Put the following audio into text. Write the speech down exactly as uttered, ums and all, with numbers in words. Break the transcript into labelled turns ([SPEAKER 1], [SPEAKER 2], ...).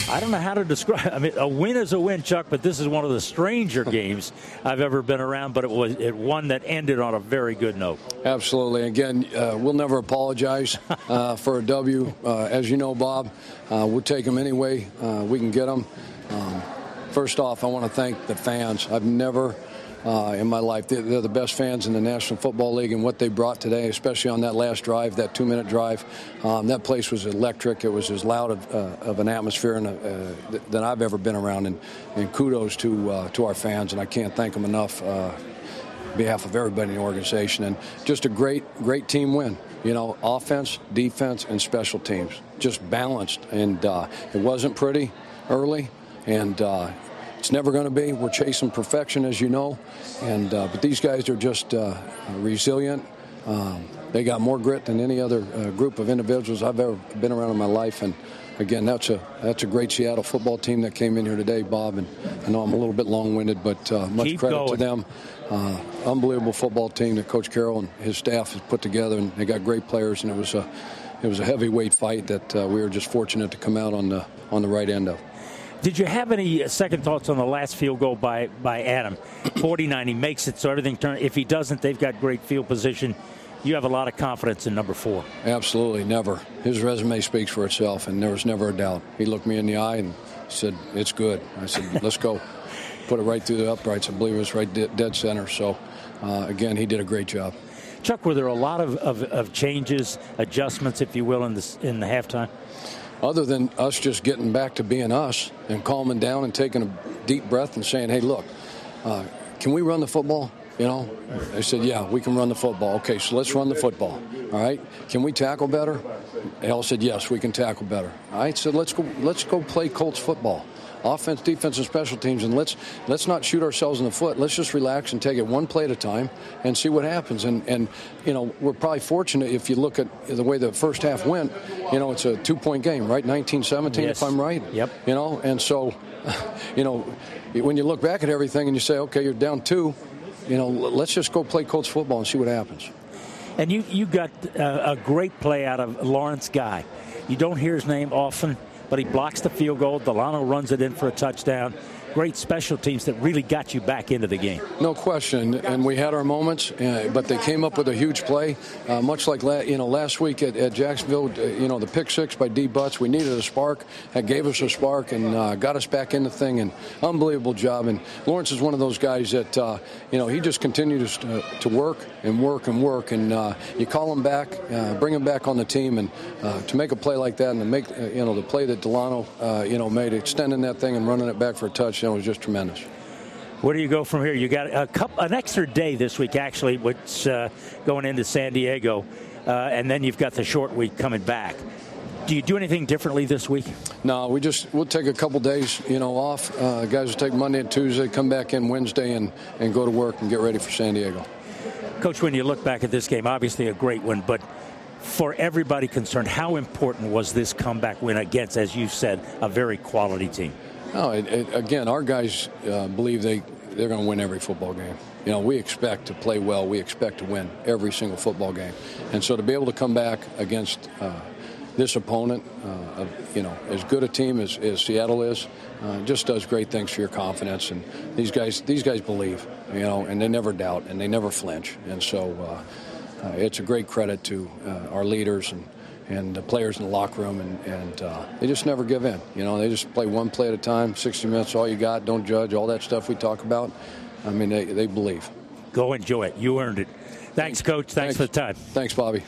[SPEAKER 1] I don't know how to describe. I mean, a win is a win, Chuck, but this is one of the stranger games I've ever been around. But it was it one that ended on a very good note.
[SPEAKER 2] Absolutely. Again, uh, we'll never apologize uh, for a W. Uh, as you know, Bob, uh, we'll take them any way uh, we can get them. Um, first off, I want to thank the fans. I've never. Uh, in my life, they're, they're the best fans in the National Football League, and what they brought today, especially on that last drive, that two-minute drive, um, that place was electric. It was as loud of, uh, of an atmosphere and, uh, th- than I've ever been around, and, and kudos to uh, to our fans, and I can't thank them enough uh, on behalf of everybody in the organization. And just a great, great team win. You know, offense, defense, and special teams, just balanced, and uh, it wasn't pretty early, and uh, it's never going to be. We're chasing perfection, as you know, and uh, but these guys are just uh, resilient. Um, they got more grit than any other uh, group of individuals I've ever been around in my life. And again, that's a that's a great Seattle football team that came in here today, Bob. And I know I'm a little bit long-winded, but uh, much
[SPEAKER 1] Keep
[SPEAKER 2] credit
[SPEAKER 1] going.
[SPEAKER 2] to them. Uh, unbelievable football team that Coach Carroll and his staff has put together, and they got great players. And it was a it was a heavyweight fight that uh, we were just fortunate to come out on the on the right end of.
[SPEAKER 1] Did you have any second thoughts on the last field goal by, by Adam? forty-nine, he makes it so everything turns. If he doesn't, they've got great field position. You have a lot of confidence in number four.
[SPEAKER 2] Absolutely, never. His resume speaks for itself, and there was never a doubt. He looked me in the eye and said, it's good. I said, let's go. Put it right through the uprights. I believe it was right de- dead center. So, uh, again, he did a great job.
[SPEAKER 1] Chuck, were there a lot of, of, of changes, adjustments, if you will, in, this, in the halftime?
[SPEAKER 2] Other than us just getting back to being us and calming down and taking a deep breath and saying, hey, look, uh, can we run the football? You know, I said, yeah, we can run the football. Okay, so let's run the football. All right, can we tackle better? Al said, yes, we can tackle better. All right, so let's go. Let's go play Colts football, offense, defense, and special teams, and let's let's not shoot ourselves in the foot. Let's just relax and take it one play at a time and see what happens. And and you know, we're probably fortunate if you look at the way the first half went. You know, it's a two-point game, right? nineteen seventeen,
[SPEAKER 1] yes.
[SPEAKER 2] if I'm right.
[SPEAKER 1] Yep.
[SPEAKER 2] You know, and so, you know, when you look back at everything and you say, okay, you're down two. You know, let's just go play Colts football and see what happens.
[SPEAKER 1] And you, you got a, a great play out of Lawrence Guy. You don't hear his name often, but he blocks the field goal. Delano runs it in for a touchdown. Great special teams that really got you back into the game.
[SPEAKER 2] No question, and we had our moments, uh, but they came up with a huge play, uh, much like la- you know last week at, at Jacksonville. Uh, you know the pick six by D. Butts. We needed a spark. That gave us a spark and uh, got us back in the thing. And unbelievable job. And Lawrence is one of those guys that uh, you know he just continues to, to work and work and work. And uh, you call him back, uh, bring him back on the team, and uh, to make a play like that and to make uh, you know the play that Delano uh, you know made, extending that thing and running it back for a touch. You know, it was just tremendous.
[SPEAKER 1] Where do you go from here? You got a couple, an extra day this week, actually, which uh, going into San Diego, uh, and then you've got the short week coming back. Do you do anything differently this week?
[SPEAKER 2] No, we just we'll take a couple days, you know, off. Uh, guys will take Monday and Tuesday, come back in Wednesday, and and go to work and get ready for San Diego.
[SPEAKER 1] Coach, when you look back at this game, obviously a great one, but for everybody concerned, how important was this comeback win against, as you said, a very quality team?
[SPEAKER 2] No, it, it, again, our guys uh, believe they, they're going to win every football game. You know, we expect to play well. We expect to win every single football game. And so to be able to come back against uh, this opponent, uh, of, you know, as good a team as, as Seattle is, uh, just does great things for your confidence. And these guys, these guys believe, you know, and they never doubt and they never flinch. And so uh, uh, it's a great credit to uh, our leaders and and the players in the locker room, and, and uh, they just never give in. You know, they just play one play at a time, sixty minutes, all you got, don't judge, all that stuff we talk about. I mean, they, they believe.
[SPEAKER 1] Go enjoy it. You earned it. Thanks, Coach. Thanks, Thanks for the time.
[SPEAKER 2] Thanks, Bobby.